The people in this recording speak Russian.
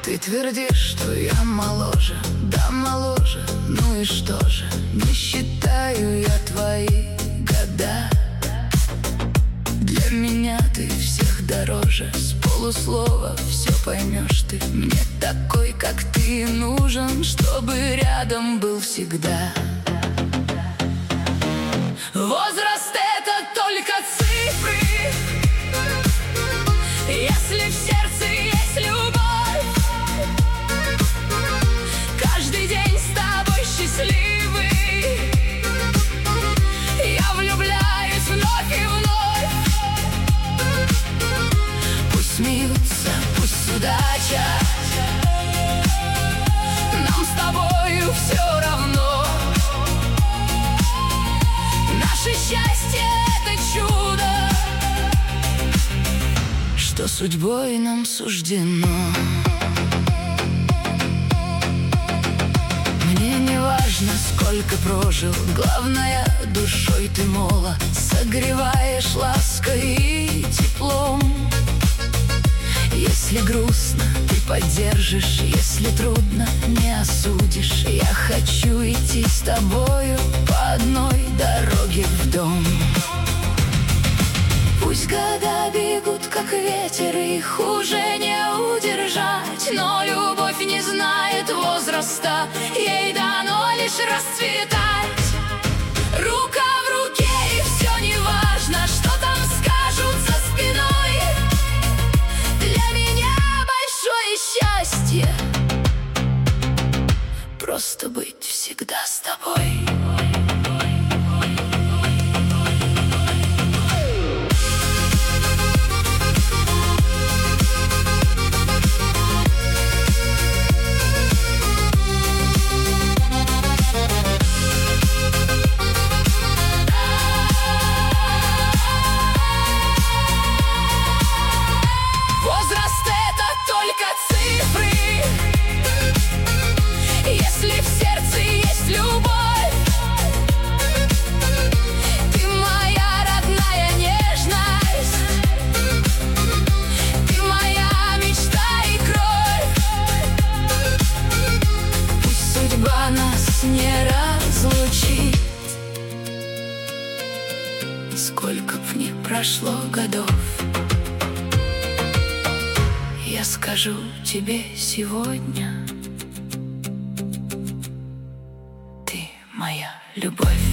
Ты твердишь, что я моложе, да моложе, ну и что же? Не считаю я твои года. Для меня ты всех дороже, с полуслова все поймешь ты. Мне такой, как ты, нужен, чтобы рядом был всегда. Возраст — это только цифры, если в сердце есть любовь. Каждый день с тобой счастливый, я влюбляюсь вновь и вновь. Пусть смеются, пусть удача, нам с тобою все равно. Наше счастье — это чудо, что судьбой нам суждено. Мне не важно, сколько прожил, главное, душой ты молод. Согреваешь лаской и теплом. Если грустно, ты поддержишь, если трудно, не осудишь. Я хочу идти с тобою по одной дороге в дом. Пусть года бегут, как ветер, их уже не удержать, но любовь не знает возраста, ей дано лишь расцветать. Рука в руке, и все не важно, что там скажут за спиной. Для меня большое счастье просто быть всегда с тобой. Нас не разлучит, сколько б ни прошло годов. Я скажу тебе сегодня: ты моя любовь.